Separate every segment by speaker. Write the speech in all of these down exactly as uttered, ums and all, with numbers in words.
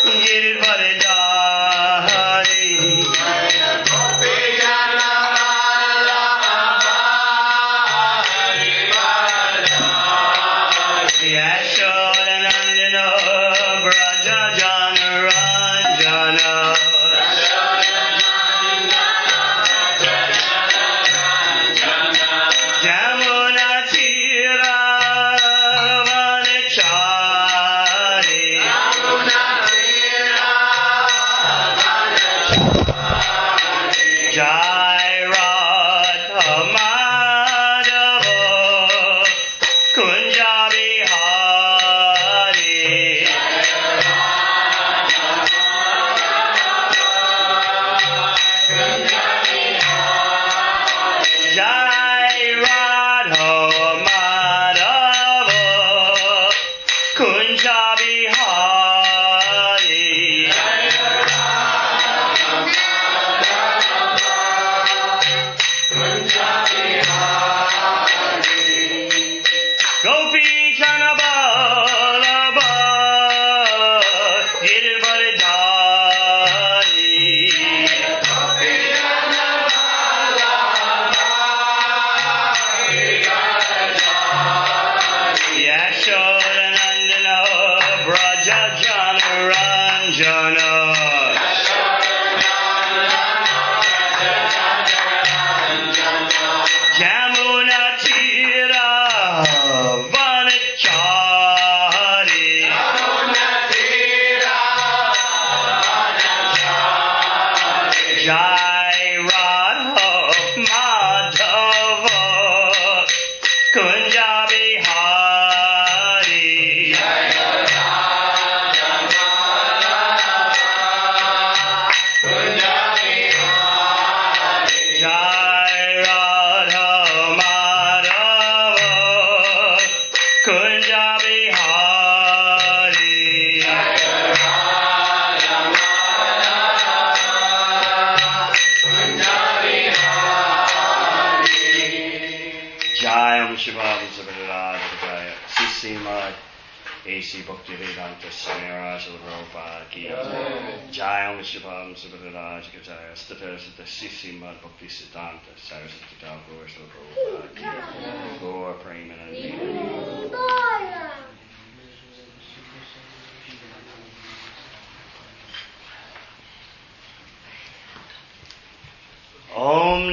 Speaker 1: Om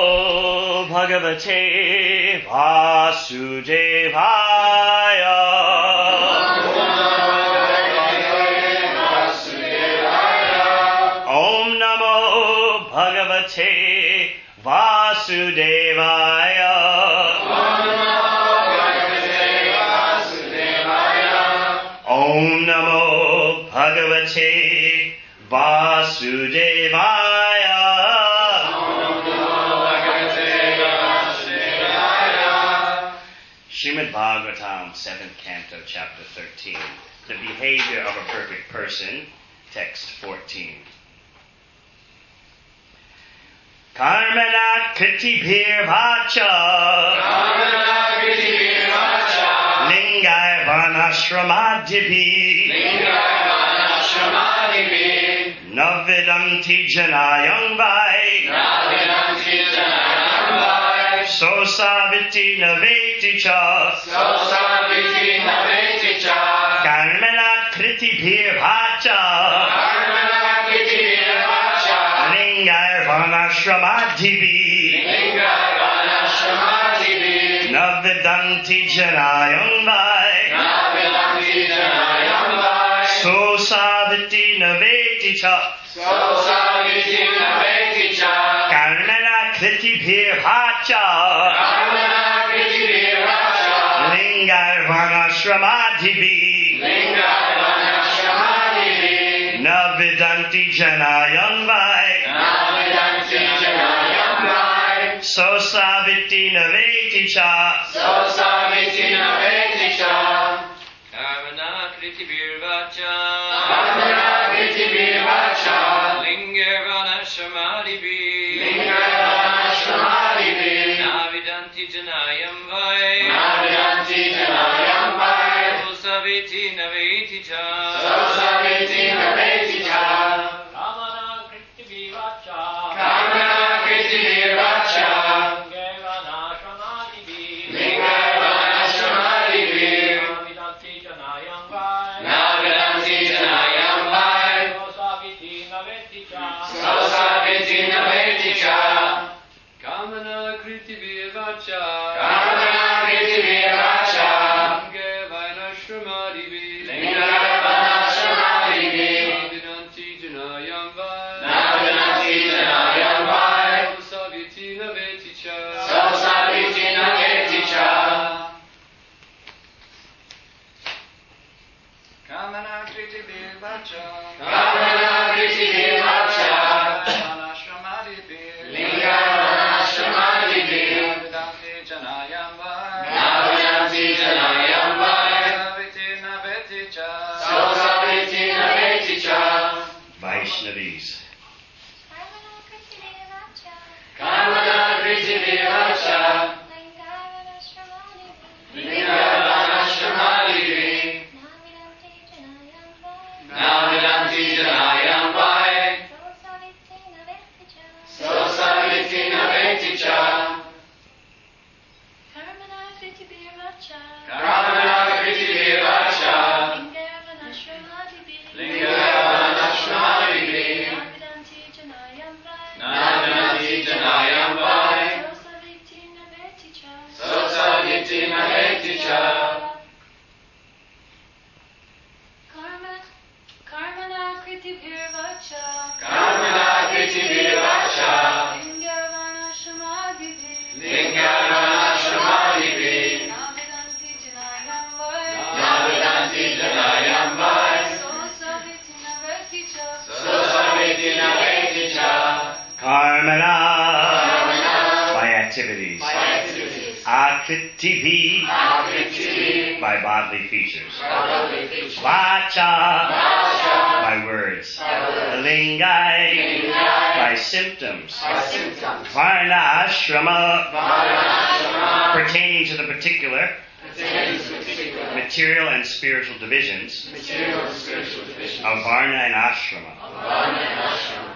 Speaker 1: Namo Bhagavate Vasudevaya. Om Namo Bhagavate Vasudevaya. Om Namo Bhagavate Vasudevaya. Srimad Bhagavatam, seventh Canto, Chapter thirteen. The Behavior of a Perfect Person, Text fourteen. Karmana kritibhir vacha
Speaker 2: Karmana kritibhir vacha
Speaker 1: Lingai vanashramadibhi
Speaker 2: Lingai vanashramadibhi
Speaker 1: Navidanti janayam vai
Speaker 2: Navidanti janayam vai
Speaker 1: Sosaviti naveti cha
Speaker 2: Sosaviti naveti cha
Speaker 1: Karmana kritibhir vacha
Speaker 2: Karmana kritibhir vacha
Speaker 1: Lingai vanashramadibhi
Speaker 2: Lingai vanashramadibhi
Speaker 1: Navidanti janayam vai
Speaker 2: Navidanti janayam vai
Speaker 1: Sosaviti naveti cha
Speaker 2: Sosaviti naveti cha
Speaker 1: Karmana kritibhir vacha
Speaker 2: Karmana kritibhir vacha
Speaker 1: Lingai vanashramadibhi
Speaker 2: Lingai vanashramadibhi
Speaker 1: Navidanti janayam vai
Speaker 2: Navidanti janayam vai
Speaker 1: Sosaviti naveti cha
Speaker 2: Sosaviti naveti cha
Speaker 3: Karmana kritibhir vacha
Speaker 2: Karmana kritibhir vacha
Speaker 3: Lingai vanashramadibhi
Speaker 2: Lingai vanashramadibhi
Speaker 3: Navidanti janayam vai
Speaker 2: Navidanti janayam vai
Speaker 3: Sosaviti naveti cha
Speaker 2: Sosaviti naveti Kamana Prithvi Vacha, Linga Shramadibir, Navidanti Janayambai, Sosaviti Naveticha,
Speaker 1: Vaishnavis.
Speaker 2: Kamana Prithvi Vacha, Linga Shramadibir, Navidanti Janayambai, Sosaviti Naveticha, Kamana Prithvi Vacha, Linga Shramadibir, Navidanti Janayambai, Sosaviti Naveticha,
Speaker 4: Karmana Kritibhir Vacha,
Speaker 2: Kamana Prithvi Vacha,
Speaker 4: Lingavana Shamadibhi,
Speaker 2: Lingavana Shramadibir,
Speaker 4: Navidanti Janayamvai,
Speaker 2: Navidanti Janayambai,
Speaker 4: Sosaviti Naveticha,
Speaker 2: Sosaviti Naveticha,
Speaker 1: Karmana. By activities.
Speaker 2: activities,
Speaker 1: Akriti
Speaker 2: Akriti,
Speaker 1: by bodily features.
Speaker 2: bodily features,
Speaker 1: Vacha
Speaker 2: Vacha,
Speaker 1: by words.
Speaker 2: words.
Speaker 1: Lingai
Speaker 2: Lingai,
Speaker 1: by symptoms.
Speaker 2: by symptoms,
Speaker 1: Varna ashrama
Speaker 2: Varnashrama,
Speaker 1: pertaining to the particular
Speaker 2: pertains to particular
Speaker 1: material and spiritual divisions
Speaker 2: material and spiritual divisions
Speaker 1: of Varna and ashrama.
Speaker 2: of Varna and Ashrama,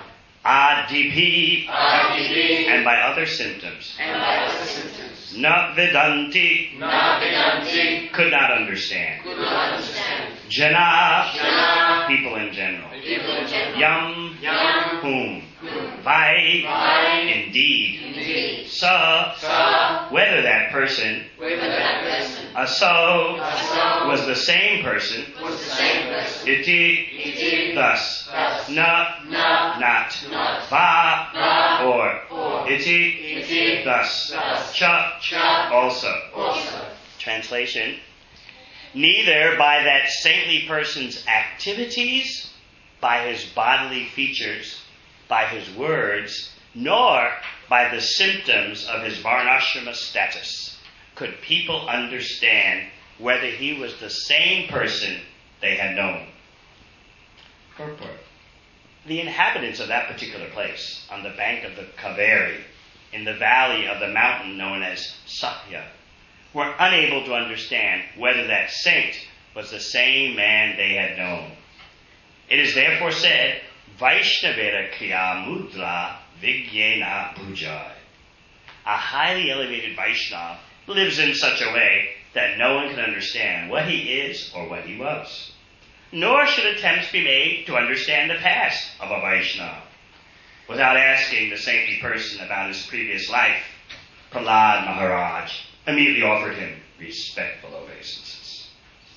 Speaker 1: Adipi
Speaker 2: Adipi,
Speaker 1: and by other symptoms.
Speaker 2: and by other symptoms.
Speaker 1: Navidanti
Speaker 2: Navidanti,
Speaker 1: could not understand.
Speaker 2: could not understand.
Speaker 1: Jana
Speaker 2: Jana,
Speaker 1: people in general.
Speaker 2: people in general.
Speaker 1: Yam
Speaker 2: Yam,
Speaker 1: whom.
Speaker 2: whom.
Speaker 1: Vai
Speaker 2: Vai,
Speaker 1: indeed.
Speaker 2: indeed.
Speaker 1: Sa
Speaker 2: Sa,
Speaker 1: whether that person
Speaker 2: whether that person,
Speaker 1: aso
Speaker 2: Aso,
Speaker 1: was the same person.
Speaker 2: was the same person.
Speaker 1: Iti
Speaker 2: Iti,
Speaker 1: thus.
Speaker 2: thus.
Speaker 1: Na
Speaker 2: Na,
Speaker 1: not.
Speaker 2: not.
Speaker 1: Va
Speaker 2: Va,
Speaker 1: or.
Speaker 2: or.
Speaker 1: Iti
Speaker 2: Iti,
Speaker 1: thus.
Speaker 2: thus.
Speaker 1: Cha
Speaker 2: Cha,
Speaker 1: also.
Speaker 2: also.
Speaker 1: Translation. Neither by that saintly person's activities, by his bodily features, by his words, nor by the symptoms of his varnashrama status could people understand whether he was the same person they had known. Purport. The inhabitants of that particular place, on the bank of the Kaveri, in the valley of the mountain known as Sakya, were unable to understand whether that saint was the same man they had known. It is therefore said, Vaishnavera Kriya Mudra Vigyena Bhujai. A highly elevated Vaishnava lives in such a way that no one can understand what he is or what he was. Nor should attempts be made to understand the past of a Vaishnava. Without asking the saintly person about his previous life, Prahlad Maharaj immediately offered him respectful obeisances.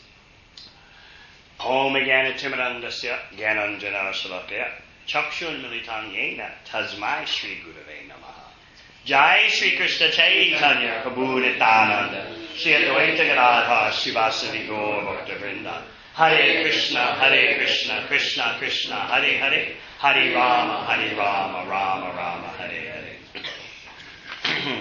Speaker 1: Om Jnana Timirandasya Jnananjana Shalakaya Chakshun Militan Yena Tasmai Shri Gurave Namaha. Jai Shri Krishna Chaitanya Prabhu Nityananda Shri Advaita Gadadhar Srivasadi Gaur Bhakta Vrinda. Hare Krishna, Hare Krishna, Krishna Krishna, Hare Hare, Hare Rama, Hare Rama, Rama Rama, Hare Hare.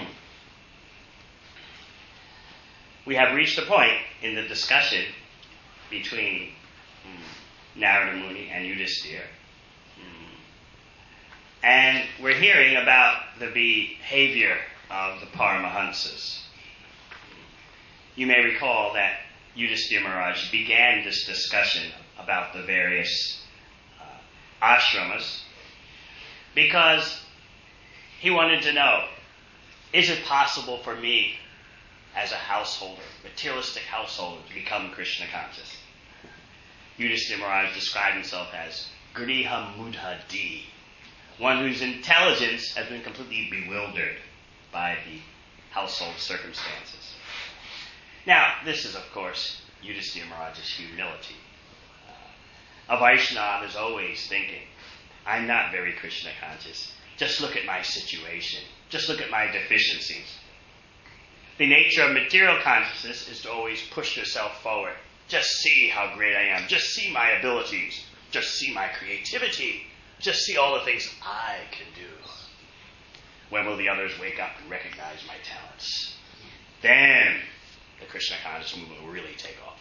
Speaker 1: We have reached a point in the discussion between mm, Narada Muni and Yudhisthira. Mm. And we're hearing about the behavior of the Paramahansas. You may recall that Yudhisthira Maharaj began this discussion about the various uh, ashramas because he wanted to know, is it possible for me as a householder, materialistic householder, to become Krishna conscious? Yudhisthira Maharaj described himself as Griha Mudhadi, one whose intelligence has been completely bewildered by the household circumstances. Now, this is, of course, Yudhisthira Maharaj's humility. Uh, a Vaishnava is always thinking, I'm not very Krishna conscious. Just look at my situation. Just look at my deficiencies. The nature of material consciousness is to always push yourself forward. Just see how great I am. Just see my abilities. Just see my creativity. Just see all the things I can do. When will the others wake up and recognize my talents? Then the Krishna conscious movement will really take off.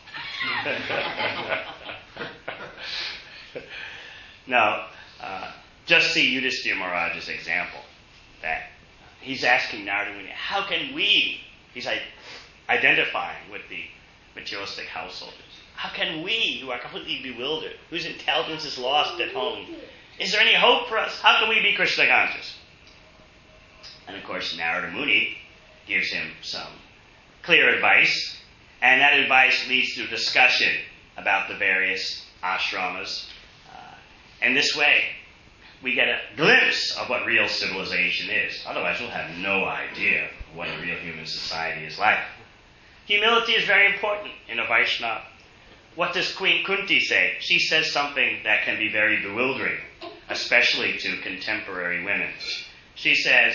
Speaker 1: Now, uh, just see Yudhishthira Maharaj's example. That he's asking Narada Muni, how can we, he's like identifying with the materialistic householders, how can we, who are completely bewildered, whose intelligence is lost at home, is there any hope for us? How can we be Krishna conscious? And of course, Narada Muni gives him some clear advice, and that advice leads to a discussion about the various ashramas. Uh, and this way, we get a glimpse of what real civilization is. Otherwise, we'll have no idea what a real human society is like. Humility is very important in a Vaishnava. What does Queen Kunti say? She says something that can be very bewildering, especially to contemporary women. She says,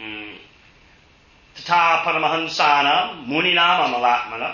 Speaker 1: Tata Paramahansana Muninam Amalatmana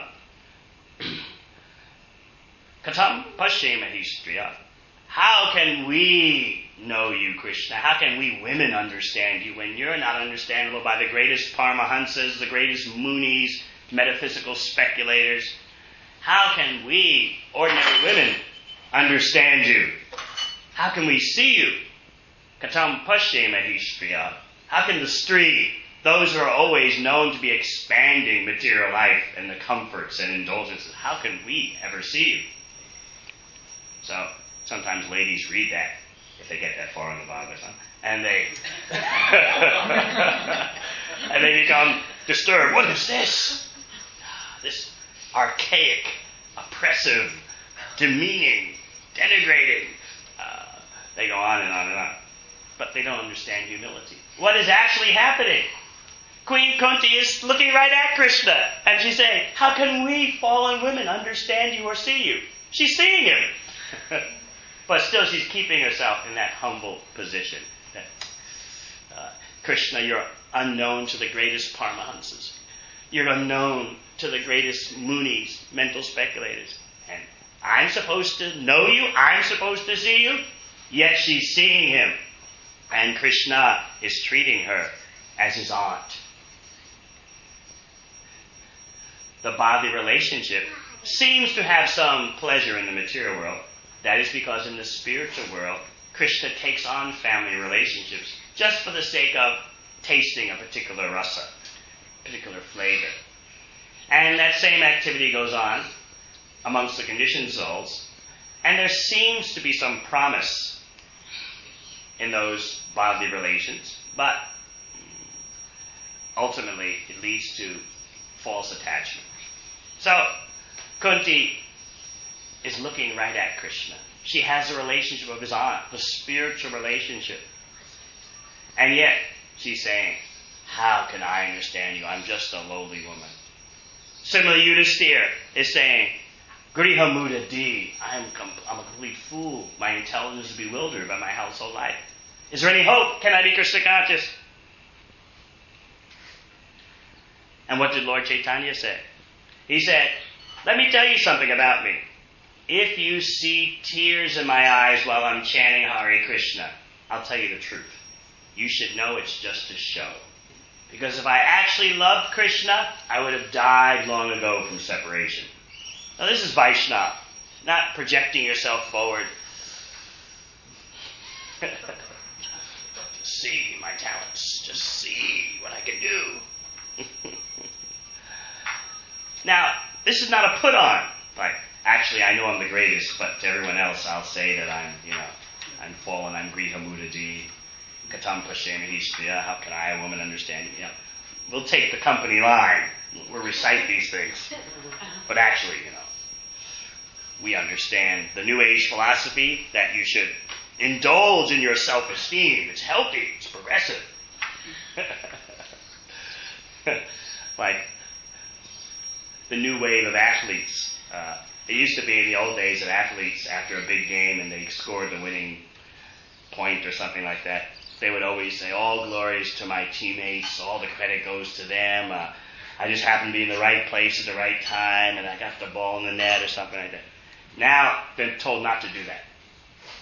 Speaker 1: Katam Pashyemahi Striya. How can we know you, Krishna? How can we women understand you when you're not understandable by the greatest Paramahansas, the greatest Munis, metaphysical speculators? How can we, ordinary women, understand you? How can we see you? Katam Pashyemahi Striya. How can the Stree, those who are always known to be expanding material life and the comforts and indulgences, how can we ever see you? So, sometimes ladies read that, if they get that far in the Bhagavatam, and they and they become disturbed. What is this? This archaic, oppressive, demeaning, denigrating. Uh, they go on and on and on. But they don't understand humility. What is actually happening? Queen Kunti is looking right at Krishna, and she's saying, how can we fallen women understand you or see you? She's seeing him. But still she's keeping herself in that humble position. That, uh, Krishna, you're unknown to the greatest Paramahansas. You're unknown to the greatest Munis, mental speculators. And I'm supposed to know you? I'm supposed to see you? Yet she's seeing him. And Krishna is treating her as his aunt. The bodily relationship seems to have some pleasure in the material world. That is because in the spiritual world, Krishna takes on family relationships just for the sake of tasting a particular rasa, particular flavor. And that same activity goes on amongst the conditioned souls. And there seems to be some promise in those bodily relations, but ultimately it leads to false attachment. So, Kunti is looking right at Krishna. She has a relationship of his aunt, the spiritual relationship. And yet, she's saying, how can I understand you? I'm just a lowly woman. Similarly, Yudhishthira is saying, Griha Muda D, I'm, com- I'm a complete fool. My intelligence is bewildered by my household life. Is there any hope? Can I be Krishna conscious? And what did Lord Chaitanya say? He said, let me tell you something about me. If you see tears in my eyes while I'm chanting Hare Krishna, I'll tell you the truth. You should know it's just a show. Because if I actually loved Krishna, I would have died long ago from separation. Now this is Vaishnava, not projecting yourself forward. Just see my talents. Just see what I can do. Now, this is not a put-on. Like, actually, I know I'm the greatest, but to everyone else, I'll say that I'm, you know, I'm fallen, I'm Griha Mudadi, Katam Pashyemahi Striya, how can I, a woman, understand you? You know, we'll take the company line. We'll recite these things. But actually, you know, we understand the New Age philosophy that you should indulge in your self-esteem. It's healthy. It's progressive. Like the new wave of athletes. Uh, it used to be in the old days that athletes, after a big game and they scored the winning point or something like that, they would always say, all glories to my teammates, all the credit goes to them. Uh, I just happened to be in the right place at the right time and I got the ball in the net or something like that. Now, they're told not to do that.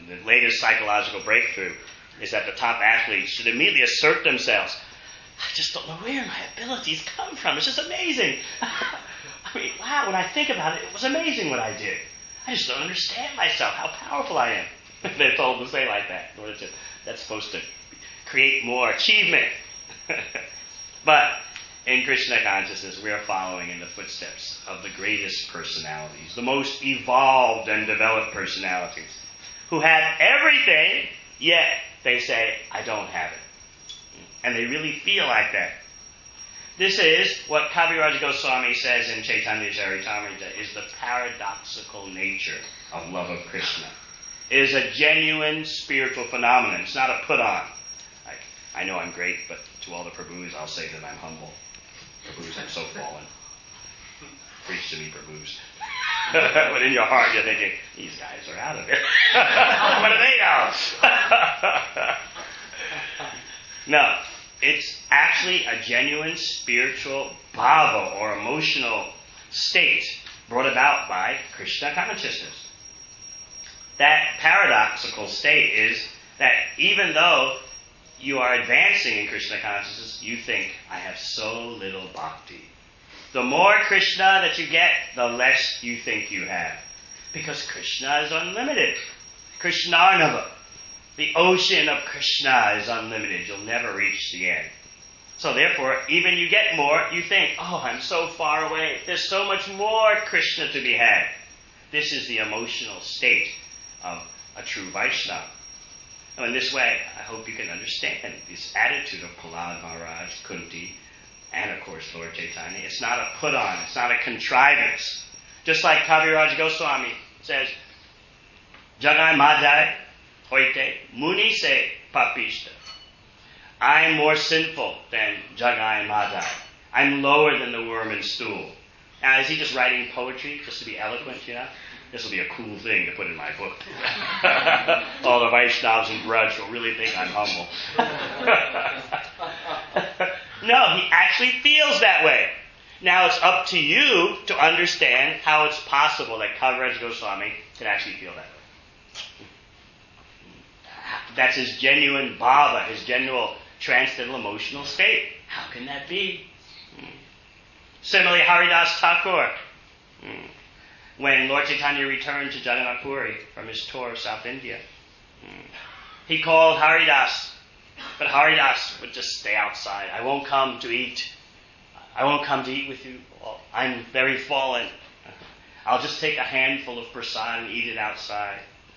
Speaker 1: the latest psychological breakthrough is that the top athletes should immediately assert themselves. I just don't know where my abilities come from. It's just amazing. I mean, wow, when I think about it, it was amazing what I did. I just don't understand myself, how powerful I am. They're told to say like that. In order to, that's supposed to create more achievement. But in Krishna consciousness, we are following in the footsteps of the greatest personalities, the most evolved and developed personalities, who have everything, yet they say, I don't have it. And they really feel like that. This is what Kaviraj Goswami says in Chaitanya Charitamrita is the paradoxical nature of love of Krishna. It is a genuine spiritual phenomenon. It's not a put-on. Like, I know I'm great, but to all the Prabhus, I'll say that I'm humble. Prabhus, I'm so fallen. Preach to me, Prabhus. But in your heart, you're thinking, these guys are out of it. What do they know? No, it's actually a genuine spiritual bhava or emotional state brought about by Krishna consciousness. That paradoxical state is that even though you are advancing in Krishna consciousness, you think, I have so little bhakti. The more Krishna that you get, the less you think you have. Because Krishna is unlimited. Krishnarnava. The ocean of Krishna is unlimited. You'll never reach the end. So therefore, even you get more, you think, oh, I'm so far away. There's so much more Krishna to be had. This is the emotional state of a true Vaishnava. Now, in this way, I hope you can understand this attitude of Prahlad Maharaj, Kunti, and of course Lord Chaitanya. It's not a put-on. It's not a contrivance. Just like Kaviraj Goswami says, Jagai Madhai Hoite Muni se Papishta. I'm more sinful than Jagai Madhai. I'm lower than the worm and stool. Now, is he just writing poetry just to be eloquent, you know? This will be a cool thing to put in my book. All the Vaishnavas and Braj will really think I'm humble. No, he actually feels that way. Now it's up to you to understand how it's possible that Kaviraj Goswami could actually feel that way. That's his genuine bhava, his genuine transcendental emotional state. How can that be? Similarly, Haridas Thakur. When Lord Chaitanya returned to Jagannath Puri from his tour of South India, he called Haridas, but Haridas would just stay outside. I won't come to eat. I won't come to eat with you. I'm very fallen. I'll just take a handful of prasad and eat it outside.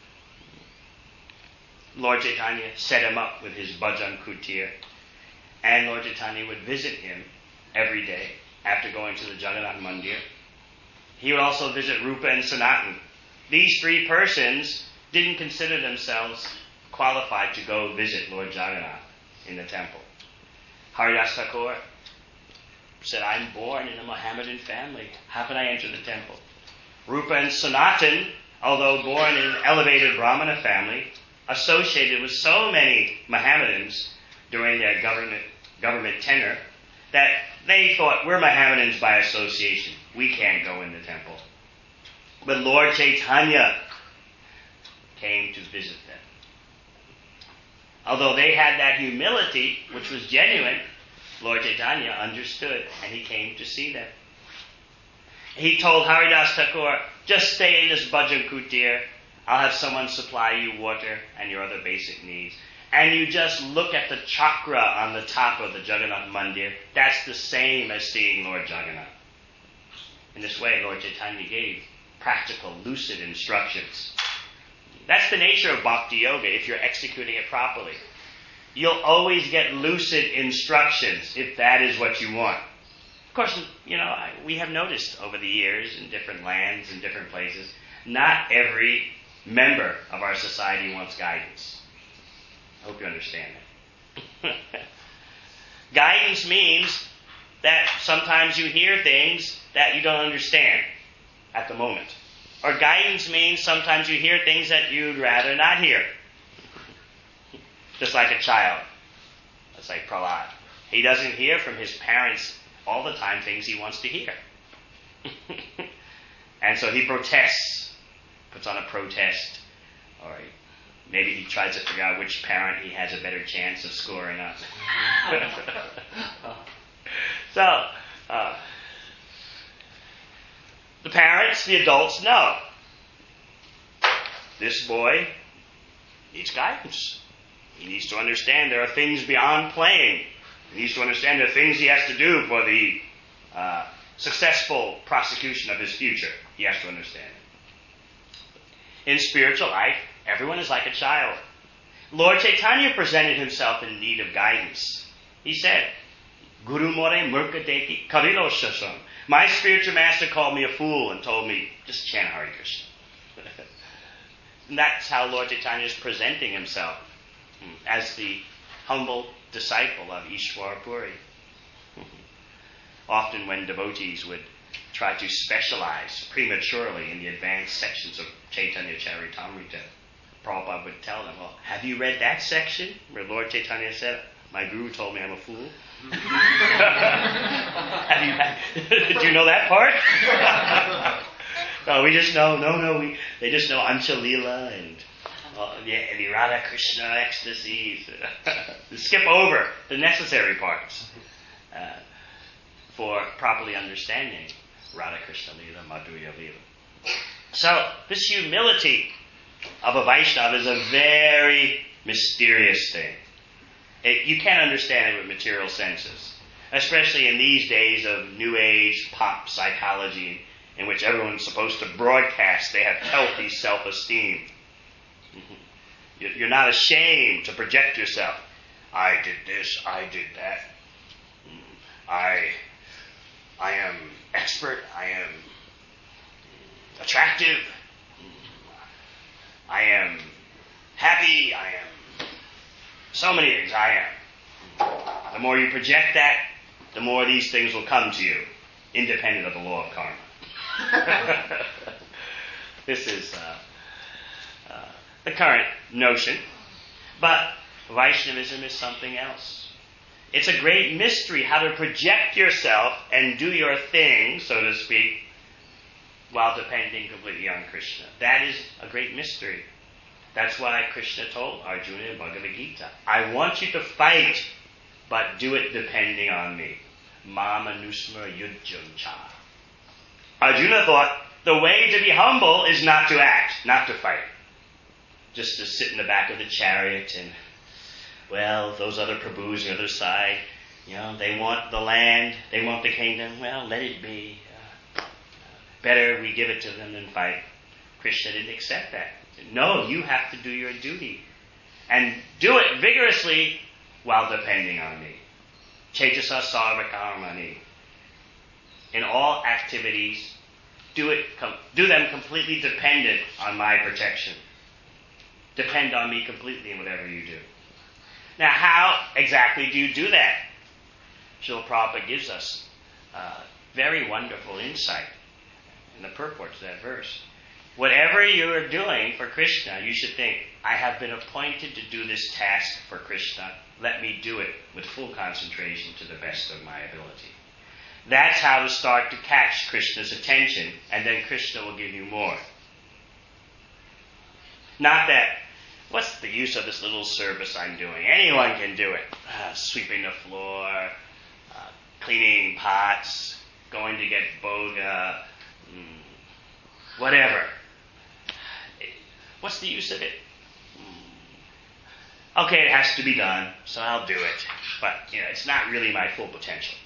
Speaker 1: Lord Chaitanya set him up with his bhajan kutir, and Lord Chaitanya would visit him every day after going to the Jagannath Mandir. He would also visit Rupa and Sanatan. These three persons didn't consider themselves qualified to go visit Lord Jagannath in the temple. Haridas Thakur said, I'm born in a Mohammedan family. How can I enter the temple? Rupa and Sanatan, although born in an elevated Brahmana family, associated with so many Mohammedans during their government government tenure that they thought, we're Mohammedans by association. We can't go in the temple. But Lord Chaitanya came to visit them. Although they had that humility, which was genuine, Lord Chaitanya understood, and he came to see them. He told Haridas Thakur, just stay in this bhajan kutir. I'll have someone supply you water and your other basic needs. And you just look at the chakra on the top of the Jagannath Mandir. That's the same as seeing Lord Jagannath. In this way, Lord Chaitanya gave practical, lucid instructions. That's the nature of Bhakti Yoga if you're executing it properly. You'll always get lucid instructions if that is what you want. Of course, you know, we have noticed over the years in different lands and different places, not every member of our society wants guidance. I hope you understand that. Guidance means that sometimes you hear things that you don't understand at the moment. Or guidance means sometimes you hear things that you'd rather not hear. Just like a child. That's like Prahlad. He doesn't hear from his parents all the time things he wants to hear. And so he protests, puts on a protest, or he Maybe he tries to figure out which parent he has a better chance of scoring up. so, uh, the parents, the adults know this boy needs guidance. He needs to understand there are things beyond playing. He needs to understand there are things he has to do for the uh, successful prosecution of his future. He has to understand. In spiritual life, everyone is like a child. Lord Chaitanya presented himself in need of guidance. He said, Guru More Murka Deki Karilo Shasam. My spiritual master called me a fool and told me, just chant Hare Krishna. And that's how Lord Chaitanya is presenting himself as the humble disciple of Ishwar Puri. Often when devotees would try to specialize prematurely in the advanced sections of Chaitanya Charitamrita, Prabhupada would tell them, well, have you read that section where Lord Chaitanya said, my guru told me I'm a fool? have you, did you know that part? No, we just know, no, no, we, they just know Ancha Leela and uh, yeah, the Radha Krishna ecstasies. Skip over the necessary parts uh, for properly understanding Radha Krishna Leela, Madhurya Leela. So, this humility of a Vaishnava is a very mysterious thing. It, you can't understand it with material senses, especially in these days of New Age pop psychology in which everyone's supposed to broadcast they have healthy self-esteem. You're not ashamed to project yourself. I did this, I did that. I, I am expert, I am attractive, I am happy, I am so many things, I am. The more you project that, the more these things will come to you, independent of the law of karma. This is uh, uh, the current notion. But Vaishnavism is something else. It's a great mystery how to project yourself and do your thing, so to speak, while depending completely on Krishna. That is a great mystery. That's why Krishna told Arjuna in Bhagavad Gita, I want you to fight, but do it depending on me. Mama nusmara yujjam cha. Arjuna thought the way to be humble is not to act, not to fight. Just to sit in the back of the chariot and, well, those other Prabhus on the other side, you know, they want the land, they want the kingdom, well, let it be. Uh, better we give it to them than fight. Krishna didn't accept that. No, you have to do your duty. And do it vigorously while depending on me. Chaitasa sarvakarmani. In all activities, do it, com- do them completely dependent on my protection. Depend on me completely in whatever you do. Now, how exactly do you do that? Srila Prabhupada gives us uh, very wonderful insight in the purport to that verse. Whatever you are doing for Krishna, you should think, I have been appointed to do this task for Krishna. Let me do it with full concentration to the best of my ability. That's how to start to catch Krishna's attention, and then Krishna will give you more. Not that, what's the use of this little service I'm doing? Anyone can do it. Uh, sweeping the floor, uh, cleaning pots, going to get boga, mm, whatever. What's the use of it? Mm. Okay, it has to be done, so I'll do it. But, you know, it's not really my full potential.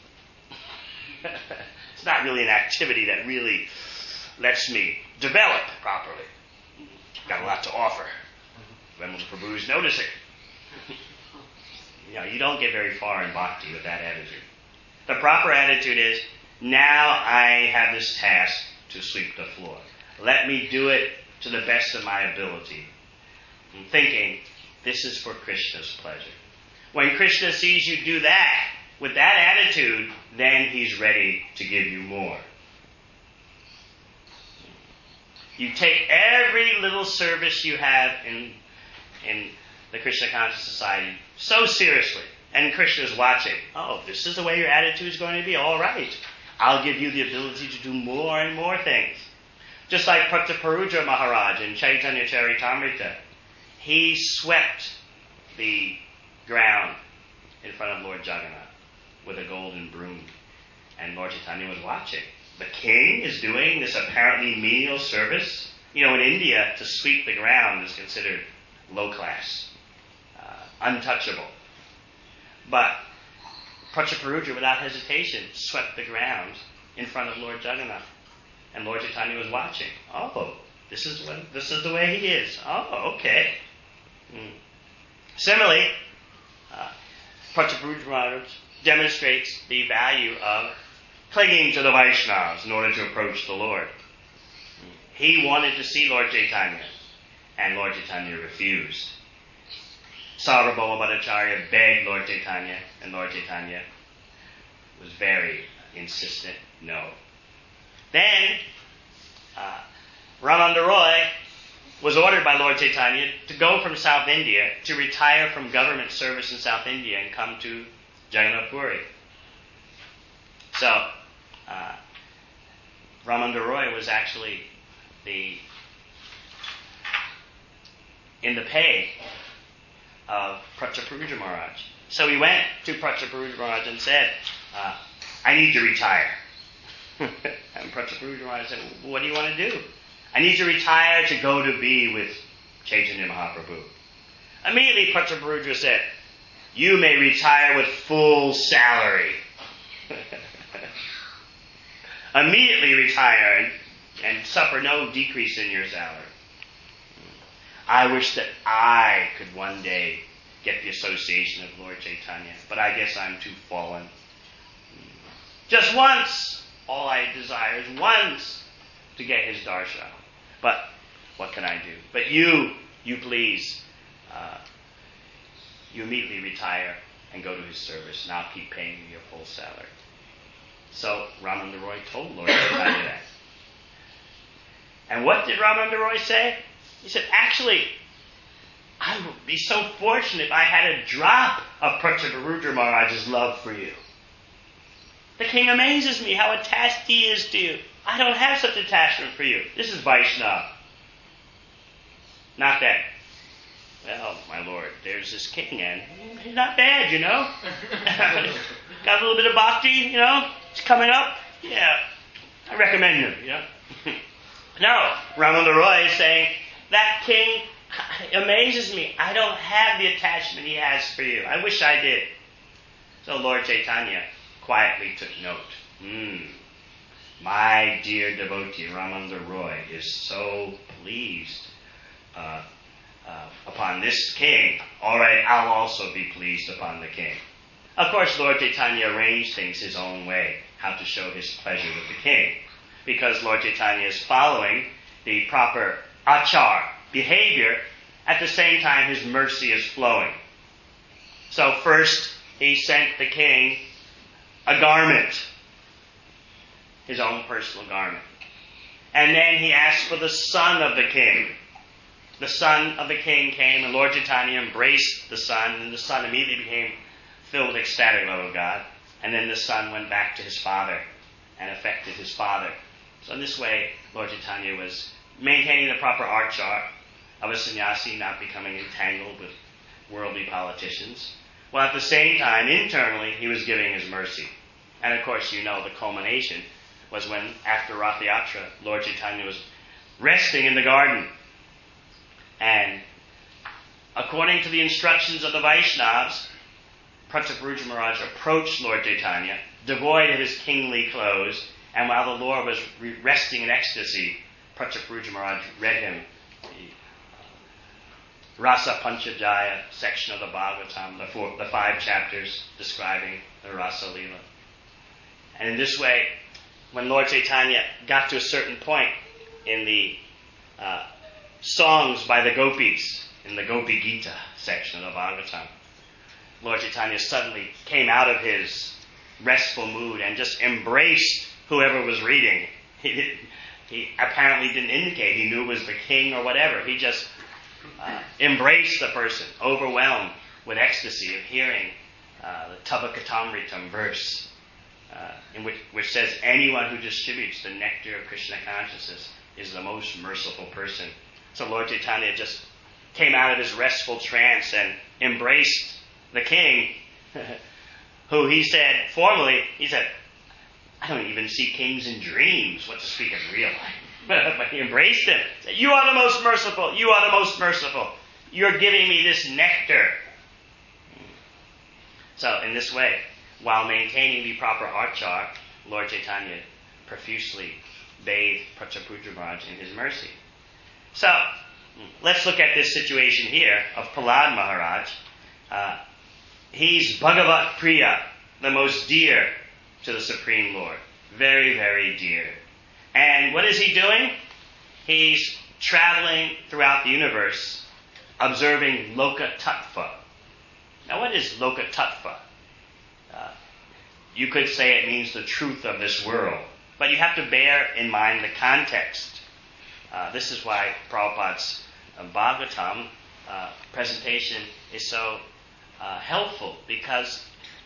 Speaker 1: It's not really an activity that really lets me develop properly. Got a lot to offer. When will the Prabhus notice it? You know, you don't get very far in bhakti with that attitude. The proper attitude is, now I have this task to sweep the floor. Let me do it to the best of my ability. I'm thinking, this is for Krishna's pleasure. When Krishna sees you do that, with that attitude, then he's ready to give you more. You take every little service you have in, in the Krishna Conscious Society so seriously. And Krishna's watching. Oh, this is the way your attitude is going to be. All right. I'll give you the ability to do more and more things. Just like Prataparudra Maharaj in Chaitanya Charitamrita. he swept the ground in front of Lord Jagannath with a golden broom. And Lord Chaitanya was watching. The king is doing this apparently menial service. You know, in India, to sweep the ground is considered low class, uh, untouchable. But Prataparudra, without hesitation, swept the ground in front of Lord Jagannath. And Lord Chaitanya was watching. Oh, this is what, this is the way he is. Oh, okay. Hmm. Similarly, uh, Prataparudra demonstrates the value of clinging to the Vaishnavas in order to approach the Lord. He wanted to see Lord Chaitanya, and Lord Chaitanya refused. Sarvabhauma Bhattacharya begged Lord Chaitanya, and Lord Chaitanya was very insistent, no. Then, uh, Ramananda Roy was ordered by Lord Chaitanya to go from South India, to retire from government service in South India and come to Jagannath Puri. So, uh, Ramananda Roy was actually the in the pay of Prataparudra Maharaj. So he went to Prataparudra Maharaj and said, uh, I need to retire. And Prataparudra Maharaj said, what do you want to do? I need to retire to go to be with Chaitanya Mahaprabhu. Immediately Prataparudra said, you may retire with full salary. Immediately retire and, and suffer no decrease in your salary. I wish that I could one day get the association of Lord Chaitanya, but I guess I'm too fallen. Just once, all I desire is once to get his darshan. But what can I do? But you, you please, uh, you immediately retire and go to his service, and I'll keep paying you your full salary. So Ramananda Roy told Lord Chaitanya that. And what did Ramananda Roy say? He said, actually, I would be so fortunate if I had a drop of Prataparudra Maharaj's love for you. The king amazes me how attached he is to you. I don't have such attachment for you. This is Vaishnava. Not that, well, my lord, there's this king and he's not bad, you know. Got a little bit of bhakti, you know. It's coming up. Yeah, I recommend him, you know. No, Ramananda Roy is saying, that king amazes me. I don't have the attachment he has for you. I wish I did. So Lord Chaitanya quietly took note. Hmm. My dear devotee, Ramananda Roy, is so pleased uh, uh, upon this king. All right, I'll also be pleased upon the king. Of course, Lord Chaitanya arranged things his own way, how to show his pleasure with the king. Because Lord Chaitanya is following the proper achar, behavior, at the same time his mercy is flowing. So first he sent the king a garment, his own personal garment. And then he asked for the son of the king. The son of the king came, and Lord Chaitanya embraced the son, and the son immediately became filled with ecstatic love of God. And then the son went back to his father and affected his father. So in this way, Lord Chaitanya was maintaining the proper achar of a sannyasi, not becoming entangled with worldly politicians, while at the same time, internally, he was giving his mercy. And of course, you know, the culmination was when, after Rath Yatra, Lord Chaitanya was resting in the garden. And according to the instructions of the Vaishnavas, Prataparudra Maharaj approached Lord Chaitanya, devoid of his kingly clothes, and while the Lord was re- resting in ecstasy, Prataparudra Maharaj read him the Rasa Panchadhyaya section of the Bhagavatam, the, four, the five chapters describing the Rasa Leela. And in this way, when Lord Chaitanya got to a certain point in the uh, songs by the gopis, in the Gopi Gita section of the Bhagavatam, Lord Chaitanya suddenly came out of his restful mood and just embraced whoever was reading. He, did, he apparently didn't indicate he knew it was the king or whatever. He just uh, embraced the person, overwhelmed with ecstasy of hearing uh, the Tavakatamritam verse, uh, in which, which says, anyone who distributes the nectar of Krishna consciousness is the most merciful person. So Lord Chaitanya just came out of his restful trance and embraced the king, who he said, formally, he said, I don't even see kings in dreams, what to speak of real life. But he embraced him. Said, you are the most merciful. You are the most merciful. You're giving me this nectar. So in this way, while maintaining the proper achar, Lord Chaitanya profusely bathed Prataputra Maharaj in his mercy. So let's look at this situation here of Prahlad Maharaj. Uh, he's Bhagavat Priya, the most dear to the Supreme Lord. Very, very dear. And what is he doing? He's traveling throughout the universe, observing Loka Tattva. Now, what is Loka Tattva? Uh, you could say it means the truth of this world, but you have to bear in mind the context. Uh, this is why Prabhupada's uh, Bhagavatam uh, presentation is so uh, helpful, because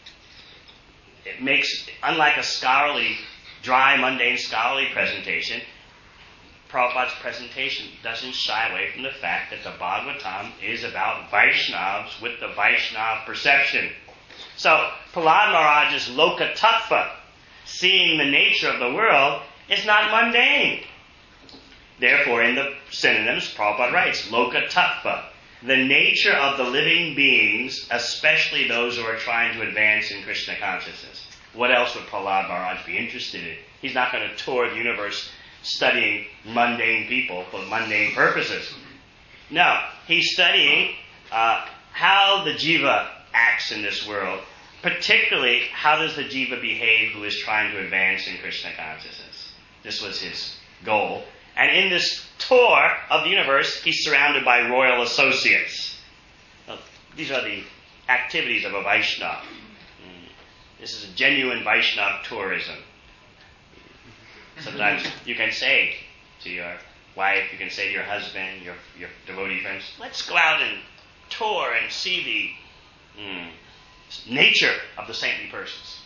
Speaker 1: it makes, unlike a scholarly, dry, mundane scholarly presentation, Prabhupada's presentation doesn't shy away from the fact that the Bhagavatam is about Vaishnavas with the Vaishnava perception. So, Prahlad Maharaj's Loka Tattva, seeing the nature of the world, is not mundane. Therefore, in the synonyms, Prabhupada writes, Loka Tattva, the nature of the living beings, especially those who are trying to advance in Krishna consciousness. What else would Prahlad Maharaj be interested in? He's not going to tour the universe studying mundane people for mundane purposes. No, he's studying uh, how the jiva acts in this world, particularly how does the jiva behave who is trying to advance in Krishna consciousness. This was his goal. And in this tour of the universe, he's surrounded by royal associates. Now, these are the activities of a Vaishnava. This is a genuine Vaishnava tourism. Sometimes you can say to your wife, you can say to your husband, your, your devotee friends, let's go out and tour and see the mm, nature of the saintly persons.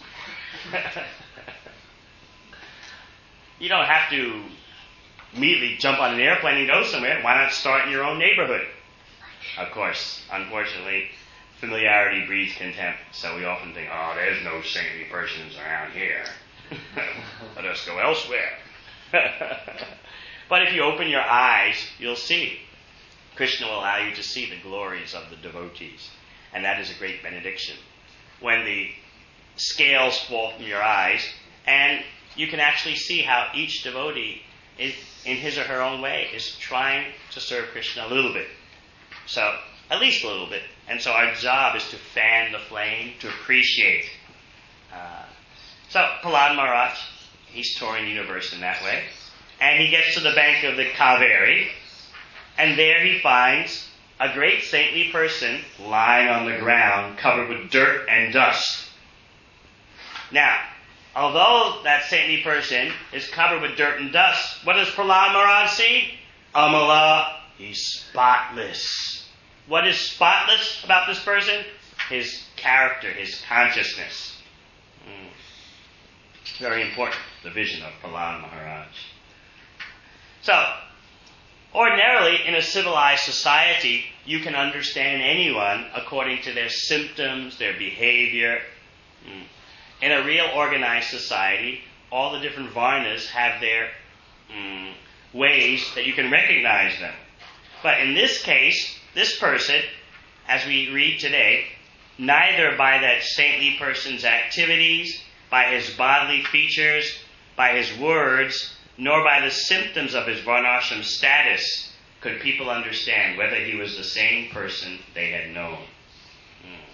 Speaker 1: You don't have to immediately jump on an airplane and go somewhere. Why not start in your own neighborhood? Of course, unfortunately, familiarity breeds contempt. So we often think, oh, there's no saintly persons around here. Let us go elsewhere. But if you open your eyes, you'll see. Krishna will allow you to see the glories of the devotees. And that is a great benediction. When the scales fall from your eyes, and you can actually see how each devotee is, in his or her own way, is trying to serve Krishna a little bit. So, at least a little bit. And so our job is to fan the flame, to appreciate. Uh, so, Prahlad Maharaj, he's touring the universe in that way. And he gets to the bank of the Kaveri, and there he finds a great saintly person lying on the ground, covered with dirt and dust. Now, although that saintly person is covered with dirt and dust, what does Prahlad Maharaj see? Amala, he's spotless. What is spotless about this person? His character, his consciousness. Mm. Very important, the vision of Prahlad Maharaj. So, ordinarily, in a civilized society, you can understand anyone according to their symptoms, their behavior. Mm. In a real organized society, all the different varnas have their mm, ways that you can recognize them. But in this case, this person, as we read today, neither by that saintly person's activities, by his bodily features, by his words, nor by the symptoms of his varnashram status, could people understand whether he was the same person they had known. Hmm.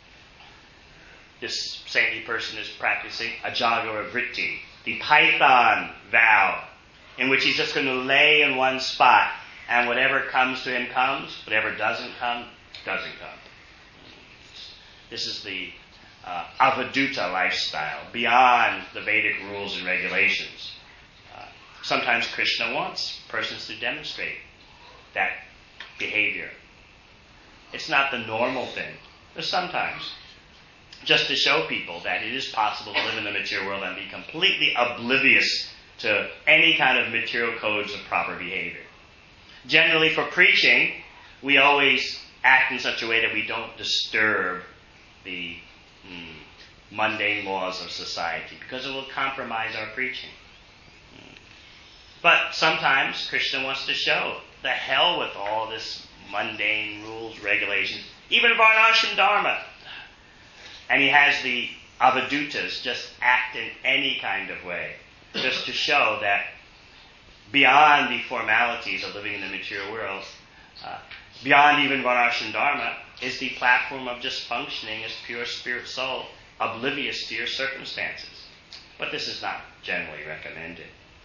Speaker 1: This saintly person is practicing Ajagara Vritti, the Python vow, in which he's just going to lay in one spot, and whatever comes to him comes, whatever doesn't come, doesn't come. This is the uh, Avaduta lifestyle, beyond the Vedic rules and regulations. Uh, sometimes Krishna wants persons to demonstrate that behavior. It's not the normal thing, but sometimes. Just to show people that it is possible to live in the material world and be completely oblivious to any kind of material codes of proper behavior. Generally, for preaching, we always act in such a way that we don't disturb the mm, mundane laws of society, because it will compromise our preaching. Mm. But sometimes Krishna wants to show the hell with all this mundane rules, regulations, even Varnashram Dharma. And he has the avadutas just act in any kind of way, just to show that beyond the formalities of living in the material world, uh, beyond even Varnashram Dharma, is the platform of just functioning as pure spirit soul, oblivious to your circumstances. But this is not generally recommended.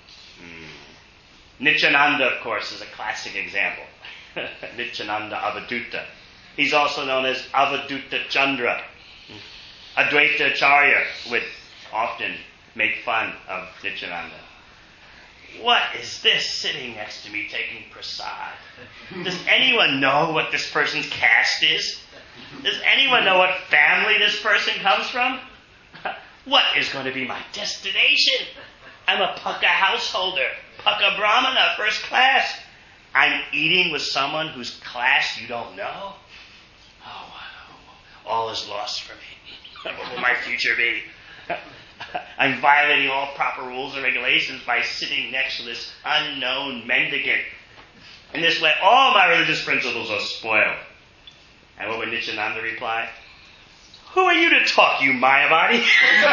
Speaker 1: Mm. Nityananda, of course, is a classic example. Nityananda Avaduta. He's also known as Avaduta Chandra. Advaita Acharya would often make fun of Nityananda. What is this sitting next to me taking prasad? Does anyone know what this person's caste is? Does anyone know what family this person comes from? What is going to be my destination? I'm a Pukka householder, Pukka Brahmana, first class. I'm eating with someone whose class you don't know? Oh, all is lost for me. What will my future be? I'm violating all proper rules and regulations by sitting next to this unknown mendicant. In this way, all my religious principles are spoiled. And what would Nityananda reply? Who are you to talk, you Mayavadi?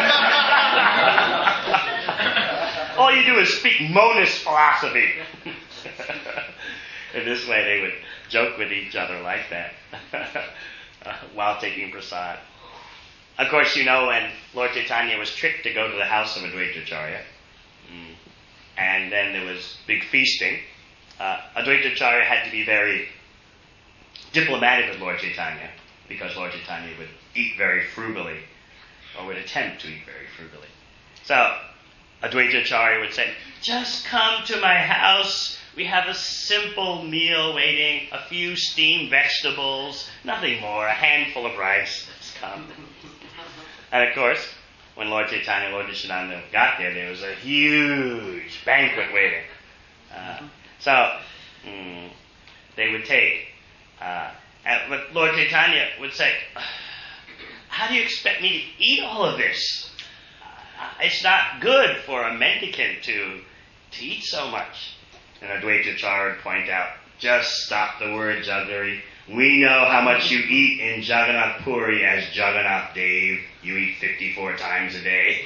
Speaker 1: All you do is speak monist philosophy. In this way, they would joke with each other like that uh, while taking prasad. Of course, you know, when Lord Chaitanya was tricked to go to the house of Advaita Acharya, mm, and then there was big feasting, uh, Advaita Acharya had to be very diplomatic with Lord Chaitanya, because Lord Chaitanya would eat very frugally, or would attempt to eat very frugally. So, Advaita Acharya would say, just come to my house. We have a simple meal waiting, a few steamed vegetables, nothing more, a handful of rice. Just come. And of course, when Lord Chaitanya and Lord Nityananda got there, there was a huge banquet waiting. Uh, so, mm, they would take, uh, and, but Lord Chaitanya would say, how do you expect me to eat all of this? Uh, it's not good for a mendicant to, to eat so much. And Advaita Acharya would point out, just stop the word, Jagari. We know how much you eat in Jagannath Puri as Jagannath Dev. You eat fifty-four times a day.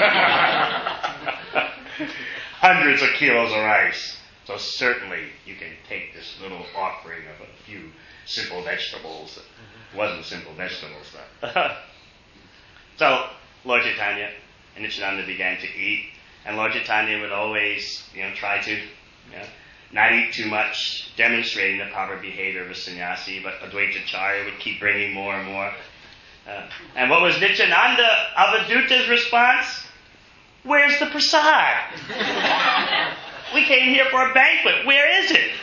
Speaker 1: Hundreds of kilos of rice. So certainly you can take this little offering of a few simple vegetables. It wasn't simple vegetables, though. So Lord Chaitanya and Nityananda began to eat. And Lord Chaitanya would always, you know, try to, you know, not eat too much, demonstrating the proper behavior of a sannyasi, but Advaita Acharya would keep bringing more and more. Uh, and what was Nityananda Avaduta's response? Where's the prasad? We came here for a banquet. Where is it?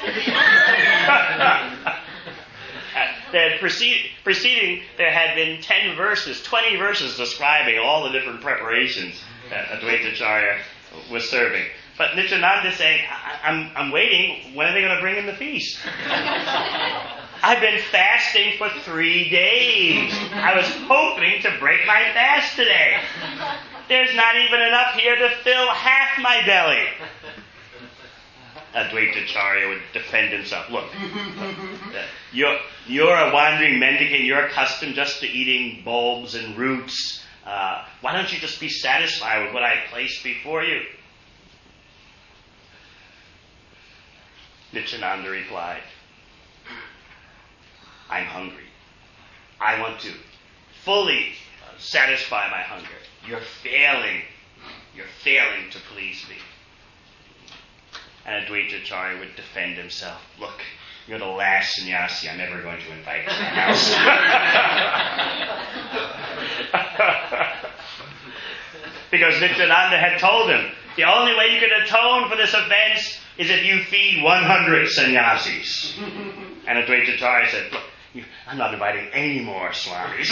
Speaker 1: There had precede, preceding, there had been ten verses, twenty verses describing all the different preparations that Advaita Acharya was serving. But Nityananda is saying, I- I'm, I'm waiting. When are they going to bring in the feast? I've been fasting for three days. I was hoping to break my fast today. There's not even enough here to fill half my belly. Advaita Acharya would defend himself. Look, you're, you're a wandering mendicant. You're accustomed just to eating bulbs and roots. Uh, why don't you just be satisfied with what I placed before you? Nityananda replied, I'm hungry. I want to fully satisfy my hunger. You're failing. You're failing to please me. And Advaita Acharya would defend himself. Look, you're the last sannyasi I'm ever going to invite to my house. Because Nityananda had told him, the only way you can atone for this offense is if you feed one hundred sannyasis. And Advaita Acharya said, look, you, I'm not inviting any more swamis.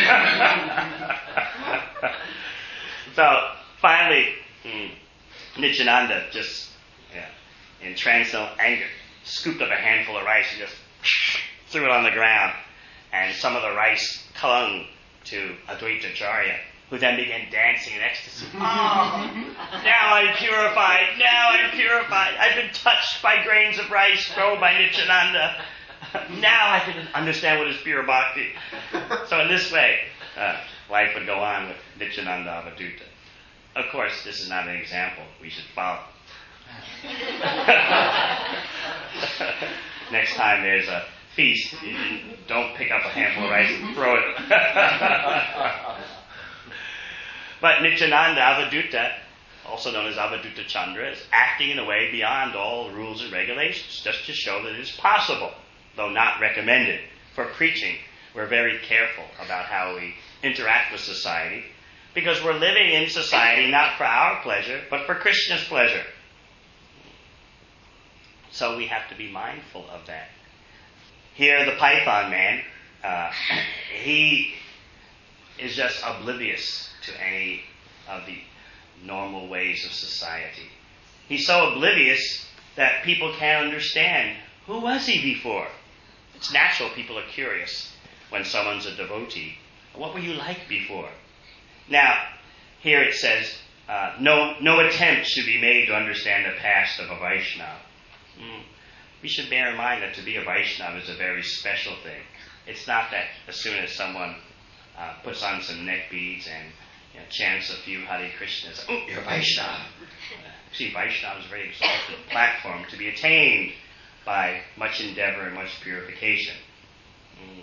Speaker 1: So, finally, hmm, Nityananda just, yeah, in transcendental anger, scooped up a handful of rice and just threw it on the ground, and some of the rice clung to Advaita Acharya, who then began dancing in ecstasy. Oh, now I'm purified, now I'm purified. I've been touched by grains of rice thrown by Nityananda. Now I can understand what is pure bhakti. So in this way, uh, life would go on with Nityananda Avadhuta. Of course, this is not an example we should follow. Next time there's a feast, you, you don't pick up a handful of rice and throw it. But Nityananda Avadhuta, also known as Avadhuta Chandra, is acting in a way beyond all rules and regulations, just to show that it is possible, though not recommended. For preaching, we're very careful about how we interact with society, because we're living in society not for our pleasure, but for Krishna's pleasure. So we have to be mindful of that. Here, the Python man, uh, he is just oblivious to any of the normal ways of society. He's so oblivious that people can't understand, who was he before? It's natural people are curious when someone's a devotee. What were you like before? Now, here it says, uh, no, no attempt should be made to understand the past of a Vaishnava. Mm. We should bear in mind that to be a Vaishnava is a very special thing. It's not that as soon as someone uh, puts on some neck beads and you know, chants a few Hare Krishnas, oh, you're a Vaishnava. Uh, see, Vaishnava is a very exalted platform to be attained by much endeavor and much purification. Mm.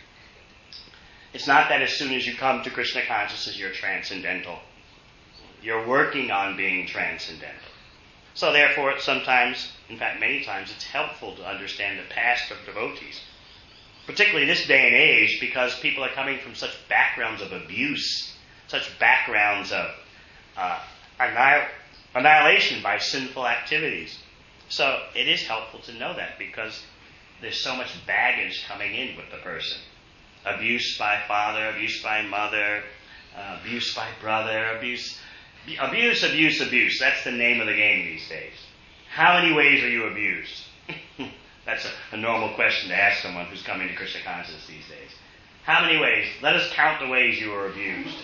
Speaker 1: It's not that as soon as you come to Krishna consciousness, you're transcendental. You're working on being transcendental. So therefore, sometimes, in fact many times, it's helpful to understand the past of devotees. Particularly in this day and age, because people are coming from such backgrounds of abuse, such backgrounds of uh, annihil- annihilation by sinful activities. So it is helpful to know that, because there's so much baggage coming in with the person. Abuse by father, abuse by mother, uh, abuse by brother, abuse... Abuse, abuse, abuse. That's the name of the game these days. How many ways are you abused? That's a, a normal question to ask someone who's coming to Krishna consciousness these days. How many ways? Let us count the ways you were abused.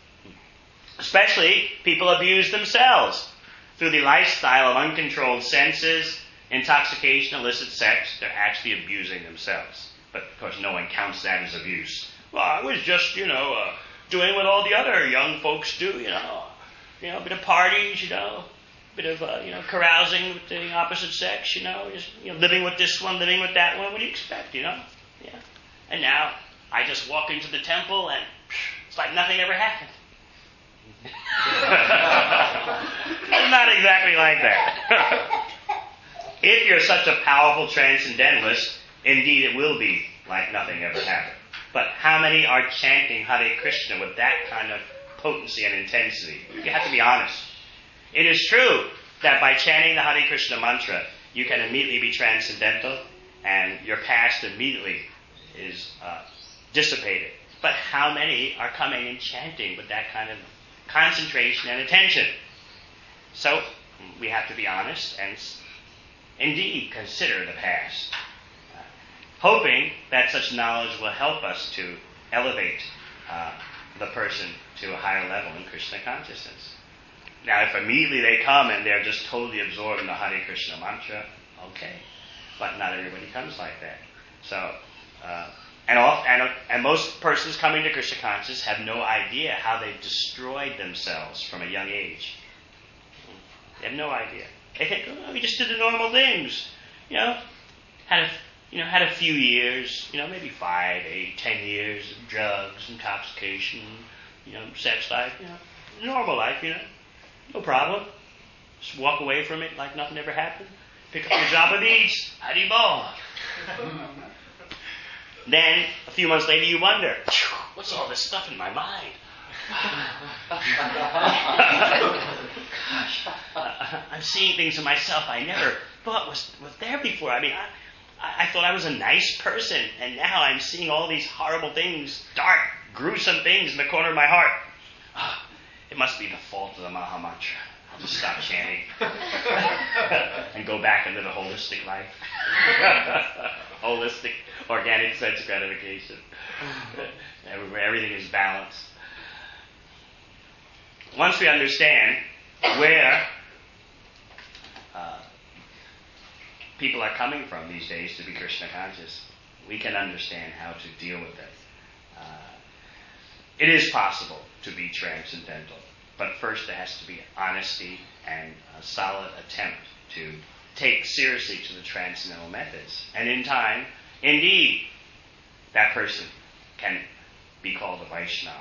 Speaker 1: Especially, people abuse themselves. Through the lifestyle of uncontrolled senses, intoxication, illicit sex, they're actually abusing themselves. But, of course, no one counts that as abuse. Well, I was just, you know, uh, doing what all the other young folks do, you know. You know, a bit of parties, you know, a bit of, uh, you know, carousing with the opposite sex, you know, just, you know, living with this one, living with that one. What do you expect, you know? Yeah. And now, I just walk into the temple and it's like nothing ever happened. It's not exactly like that. If you're such a powerful transcendentalist, indeed it will be like nothing ever happened. But how many are chanting Hare Krishna with that kind of potency and intensity? You have to be honest. It is true that by chanting the Hare Krishna mantra, you can immediately be transcendental and your past immediately is uh, dissipated. But how many are coming and chanting with that kind of concentration and attention? So we have to be honest and indeed consider the past, uh, hoping that such knowledge will help us to elevate uh, the person to a higher level in Krishna consciousness. Now, if immediately they come and they're just totally absorbed in the Hare Krishna mantra, okay. But not everybody comes like that. So, uh, and, off, and, and most persons coming to Krishna consciousness have no idea how they've destroyed themselves from a young age. They have no idea. They think, oh, we just did the normal things. You know, had a You know, had a few years, you know, maybe five, eight, ten years of drugs, intoxication, you know, sex life, you know, normal life, you know, no problem. Just walk away from it like nothing ever happened. Pick up your Java beads, Haribol. Then, a few months later, you wonder, what's all this stuff in my mind? Gosh, I'm seeing things in myself I never thought was, was there before. I mean, I, I thought I was a nice person, and now I'm seeing all these horrible things, dark, gruesome things in the corner of my heart. Oh, it must be the fault of the Maha Mantra. I'll just stop chanting and go back and live a holistic life. holistic, organic sense gratification. Everywhere, everything is balanced. Once we understand where uh, people are coming from these days to be Krishna conscious, we can understand how to deal with it. Uh, it is possible to be transcendental, but first there has to be honesty and a solid attempt to take seriously to the transcendental methods. And in time, indeed, that person can be called a Vaishnava.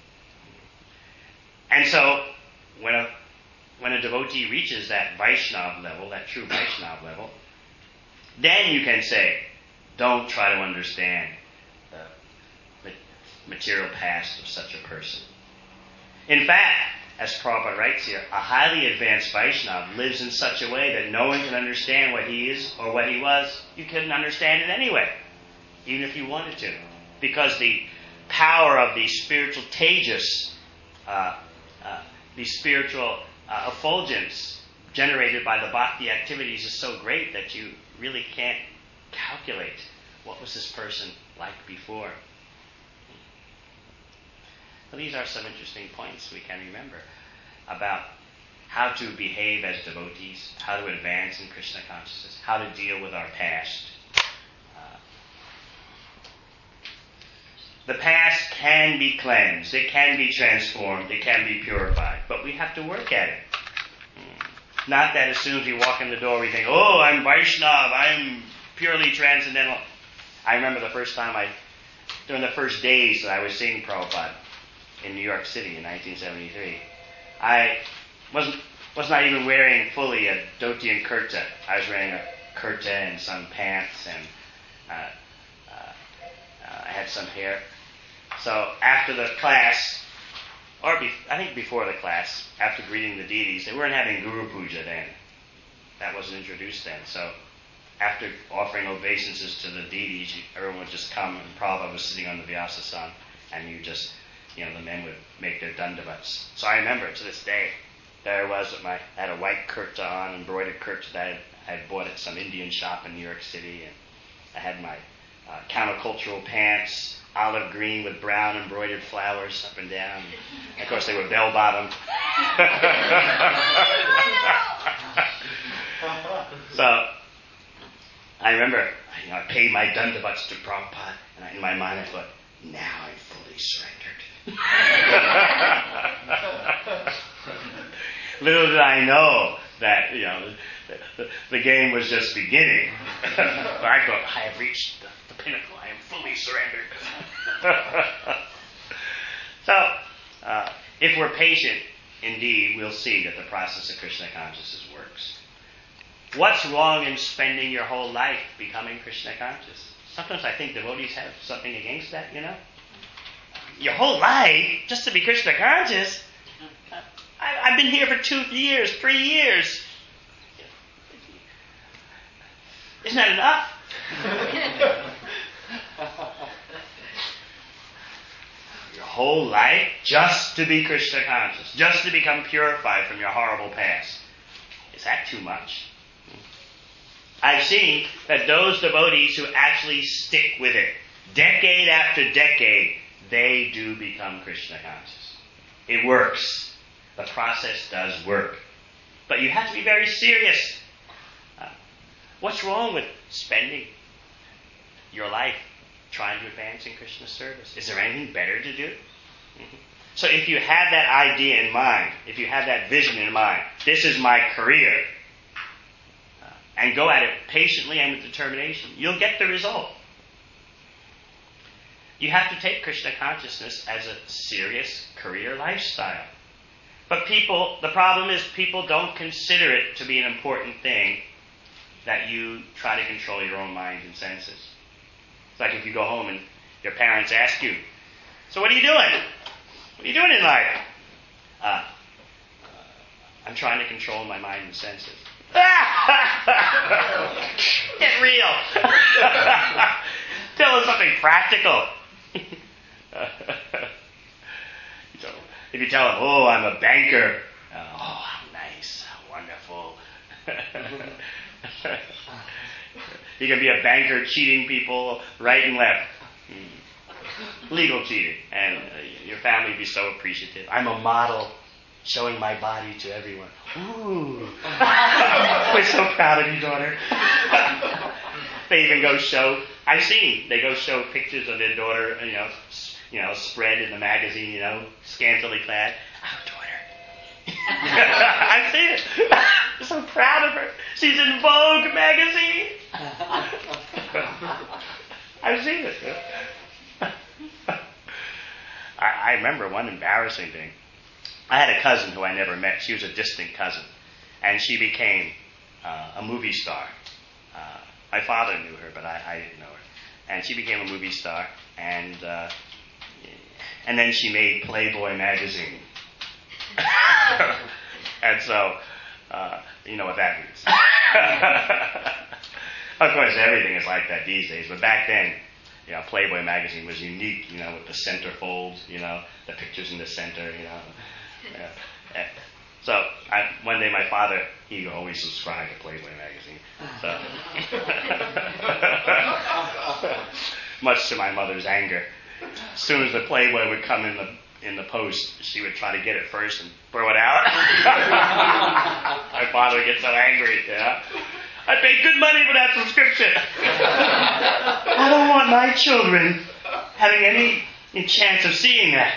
Speaker 1: And so, when a when a devotee reaches that Vaishnava level, that true Vaishnava level, then you can say, don't try to understand the material past of such a person. In fact, as Prabhupada writes here, a highly advanced Vaishnava lives in such a way that no one can understand what he is or what he was. You couldn't understand it anyway, even if you wanted to. Because the power of the spiritual tejas, uh, uh, the spiritual uh, effulgence generated by the bhakti activities is so great that you really can't calculate what was this person like before. Well, these are some interesting points we can remember about how to behave as devotees, how to advance in Krishna consciousness, how to deal with our past. Uh, the past can be cleansed, it can be transformed, it can be purified, but we have to work at it. Mm. Not that as soon as we walk in the door we think, oh, I'm Vaishnava, I'm purely transcendental. I remember the first time I, during the first days that I was seeing Prabhupada in New York City in nineteen seventy-three, I wasn't was not even wearing fully a dhoti and kurta. I was wearing a kurta and some pants, and uh, uh, uh, I had some hair. So after the class, or be, I think before the class, after greeting the deities, they weren't having Guru Puja then. That wasn't introduced then. So after offering obeisances to the deities, everyone would just come, and Prabhupada was sitting on the Vyasasana, and you just, you know, the men would make their dandavats. So I remember to this day, there I was with my, I had a white kurta on, embroidered kurta that I had, I had bought at some Indian shop in New York City, and I had my uh, countercultural pants, olive green with brown embroidered flowers up and down. And of course, they were bell-bottomed. So I remember, you know, I paid my dandavats to Prabhupada, and I, in my mind I thought, now I'm fully surrendered. Little did I know that, you know, the, the, the game was just beginning. But I thought, I have reached the, the pinnacle. I am fully surrendered. So, uh, if we're patient, indeed, we'll see that the process of Krishna consciousness works. What's wrong in spending your whole life becoming Krishna conscious? Sometimes I think devotees have something against that, you know? Your whole life, just to be Krishna conscious? I, I've been here for two years, three years. Isn't that enough? Your whole life just to be Krishna conscious, just to become purified from your horrible past. Is that too much? I've seen that those devotees who actually stick with it, decade after decade, they do become Krishna conscious. It works. The process does work. But you have to be very serious. Uh, what's wrong with spending your life trying to advance in Krishna service? Is there anything better to do? Mm-hmm. So if you have that idea in mind, if you have that vision in mind, this is my career, uh, and go at it patiently and with determination, you'll get the result. You have to take Krishna consciousness as a serious career lifestyle. But people, the problem is people don't consider it to be an important thing that you try to control your own mind and senses. It's like if you go home and your parents ask you, so what are you doing? What are you doing in life? Uh, uh, I'm trying to control my mind and senses. Get real. Tell us something practical. If you tell them, oh, I'm a banker, uh, oh, how nice, how wonderful. You can be a banker cheating people right and left. Legal cheating. And uh, your family would be so appreciative. I'm a model showing my body to everyone. Ooh. We're so proud of you, daughter. They even go show, I've seen, they go show pictures of their daughter, you know, you know, spread in the magazine, you know, scantily clad. Our daughter. I've seen it. I'm so proud of her. She's in Vogue magazine. I've seen it. I, I remember one embarrassing thing. I had a cousin who I never met. She was a distant cousin. And she became uh, a movie star. Uh, my father knew her, but I, I didn't know her. And she became a movie star. And uh, and then she made Playboy magazine. And so, uh, you know what that means. Of course, everything is like that these days. But back then, you know, Playboy magazine was unique, you know, with the centerfold, you know, the pictures in the center, you know. Yeah. So I, one day my father, he always subscribed to Playboy magazine. So much to my mother's anger. As soon as the Playboy would come in the in the post, she would try to get it first and throw it out. My father would get so angry, you know. I paid good money for that subscription. I don't want my children having any chance of seeing that.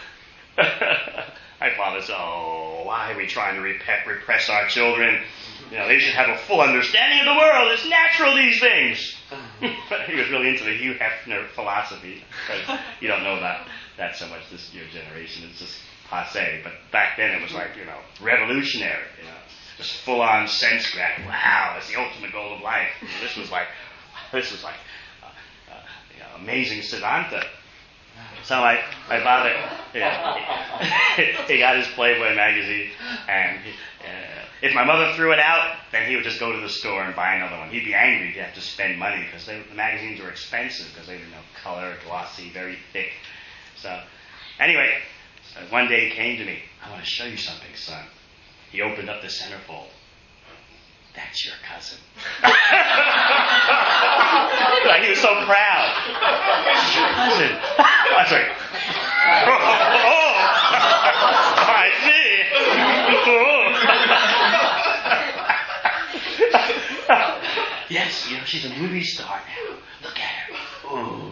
Speaker 1: My father said, oh, why are we trying to rep- repress our children? You know, they should have a full understanding of the world. It's natural, these things. He was really into the Hugh Hefner philosophy. But you don't know about that so much this your generation. It's just passé. But back then it was like, you know, revolutionary, you know. Just full-on sense grab. Wow, that's the ultimate goal of life. You know, this was like, this was like uh, uh, you know, amazing Siddhanta. So my, my father, yeah, he got his Playboy magazine, and he, uh, if my mother threw it out, then he would just go to the store and buy another one. He'd be angry. He'd have to spend money because the magazines were expensive because they were, you know, color, glossy, very thick. So anyway, so one day he came to me. I want to show you something, son. He opened up the centerfold. That's your cousin. Like, he was so proud. That's your cousin. I was like, oh, oh, I see. Yes, you know, she's a movie star now. Look at her. Ooh.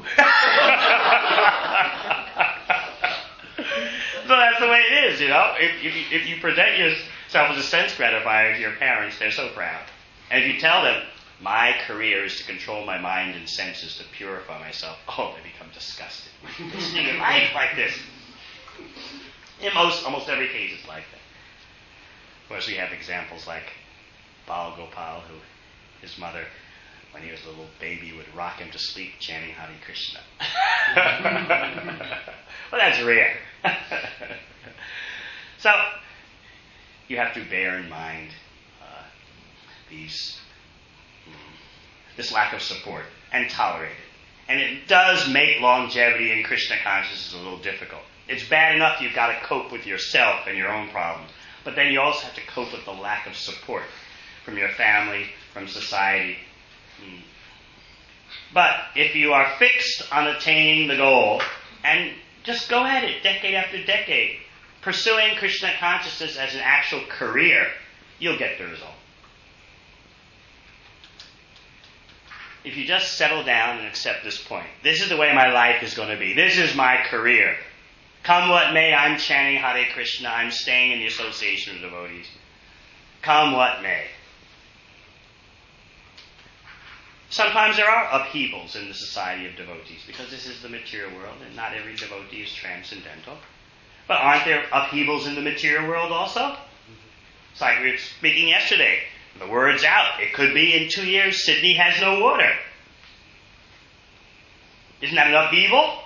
Speaker 1: So that's the way it is, you know. If, if, you, if you present yourself as a sense gratifier to your parents, they're so proud. And if you tell them, my career is to control my mind and senses to purify myself, oh, they become disgusted. This thing in life like this. In most, almost every case, it's like that. Of course, we have examples like Bal Gopal, who his mother, when he was a little baby, would rock him to sleep chanting Hare Krishna. Well, that's rare. So, you have to bear in mind uh, these, this lack of support and tolerate it. And it does make longevity in Krishna consciousness a little difficult. It's bad enough you've got to cope with yourself and your own problems, but then you also have to cope with the lack of support from your family, from society. Mm. But if you are fixed on attaining the goal, and just go at it decade after decade, pursuing Krishna consciousness as an actual career, you'll get the result. If you just settle down and accept this point, this is the way my life is going to be. This is my career. Come what may, I'm chanting Hare Krishna. I'm staying in the association of devotees. Come what may. Sometimes there are upheavals in the society of devotees because this is the material world and not every devotee is transcendental. But aren't there upheavals in the material world also? It's like we were speaking yesterday. The word's out. It could be in two years Sydney has no water. Isn't that an upheaval?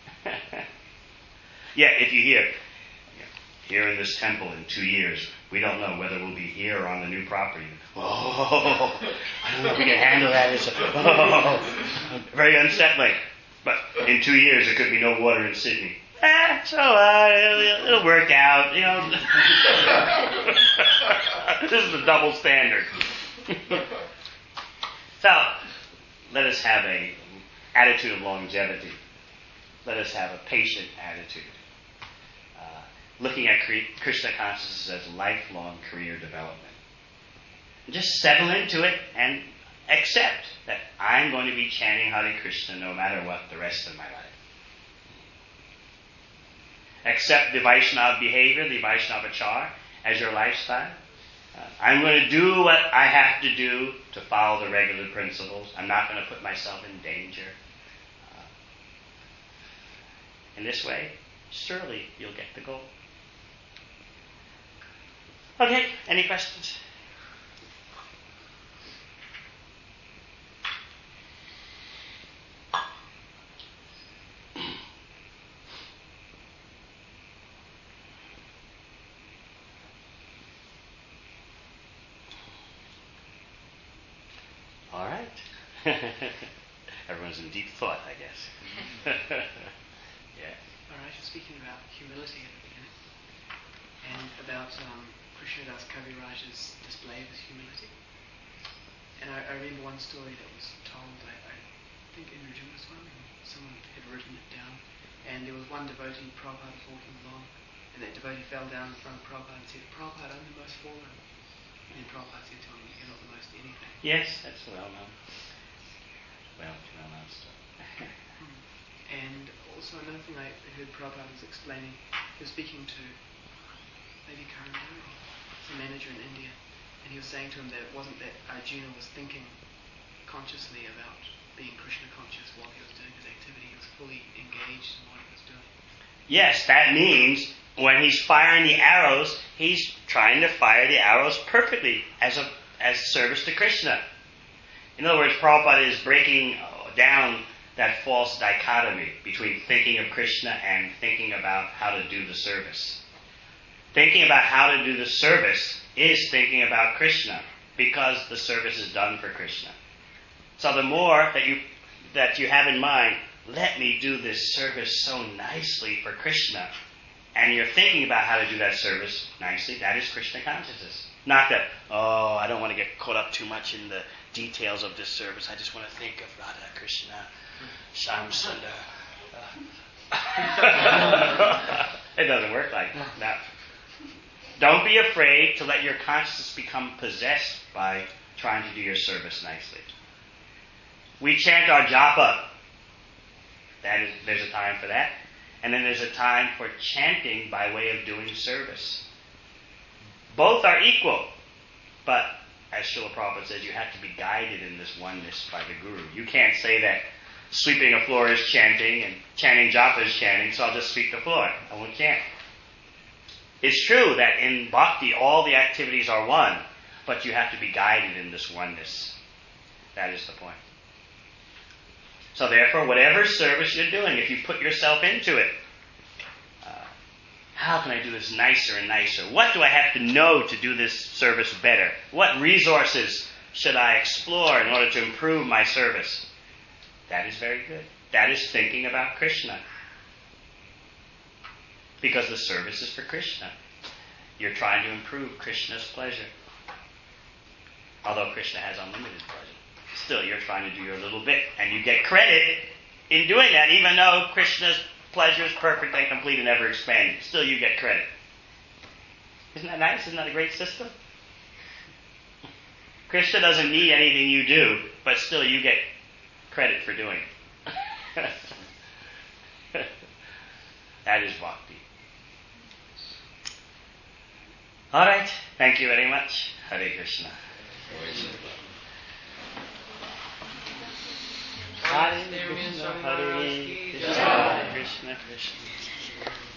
Speaker 1: Yeah, if you hear, here in this temple in two years, we don't know whether we'll be here or on the new property. Oh, I don't know if we can handle that. It's oh, very unsettling. But in two years, there could be no water in Sydney. Eh, so uh, it'll, it'll work out, you know. This is the double standard. So, let us have a attitude of longevity. Let us have a patient attitude. Uh, looking at Krishna consciousness as lifelong career development. Just settle into it and accept that I'm going to be chanting Hare Krishna no matter what the rest of my life. Accept the Vaishnava behavior, the Vaishnava achar as your lifestyle. Uh, I'm going to do what I have to do to follow the regular principles. I'm not going to put myself in danger. Uh, in this way, surely you'll get the goal. Okay, any questions? All right. Everyone's in deep thought, I guess. Yeah.
Speaker 5: All right, you're speaking about humility at the beginning, and about um, Krishnadas Kaviraj's display of his humility. And I, I remember one story that was told, I, I think in Rajunaswami, someone had written it down, and there was one devotee, Prabhupada was walking along, and that devotee fell down in front of Prabhupada and said, Prabhupada, I'm the most fallen. And then Prabhupada said to him, you're not the most anything.
Speaker 1: Yes, that's well known. Well, well known stuff.
Speaker 5: And also another thing I heard Prabhupada was explaining, he was speaking to maybe Karandari, the manager in India, and he was saying to him that it wasn't that Arjuna was thinking consciously about being Krishna conscious while he was doing his activity, he was fully engaged in what he was doing.
Speaker 1: Yes, that means when he's firing the arrows, he's trying to fire the arrows perfectly as a as service to Krishna. In other words, Prabhupada is breaking down that false dichotomy between thinking of Krishna and thinking about how to do the service. Thinking about how to do the service is thinking about Krishna, because the service is done for Krishna. So the more that you that you have in mind, let me do this service so nicely for Krishna, and you're thinking about how to do that service nicely, that is Krishna consciousness. Not that, oh, I don't want to get caught up too much in the details of this service. I just want to think of Radha Krishna, Shyam Sundar. Uh. It doesn't work like that. Don't be afraid to let your consciousness become possessed by trying to do your service nicely. We chant our japa. That is, there's a time for that. And then there's a time for chanting by way of doing service. Both are equal. But, as Srila Prabhupada says, you have to be guided in this oneness by the Guru. You can't say that sweeping a floor is chanting and chanting japa is chanting, so I'll just sweep the floor. I won't chant. It's true that in bhakti all the activities are one, but you have to be guided in this oneness. That is the point. So therefore, whatever service you're doing, if you put yourself into it, uh, how can I do this nicer and nicer? What do I have to know to do this service better? What resources should I explore in order to improve my service? That is very good. That is thinking about Krishna. Because the service is for Krishna. You're trying to improve Krishna's pleasure. Although Krishna has unlimited pleasure. Still, you're trying to do your little bit. And you get credit in doing that, even though Krishna's pleasure is perfect and complete and ever expanding. Still, you get credit. Isn't that nice? Isn't that a great system? Krishna doesn't need anything you do, but still you get credit for doing it. That is bhakti. All right. Thank you very much. Hare Krishna. Hare Krishna, Hare Krishna, Krishna Krishna.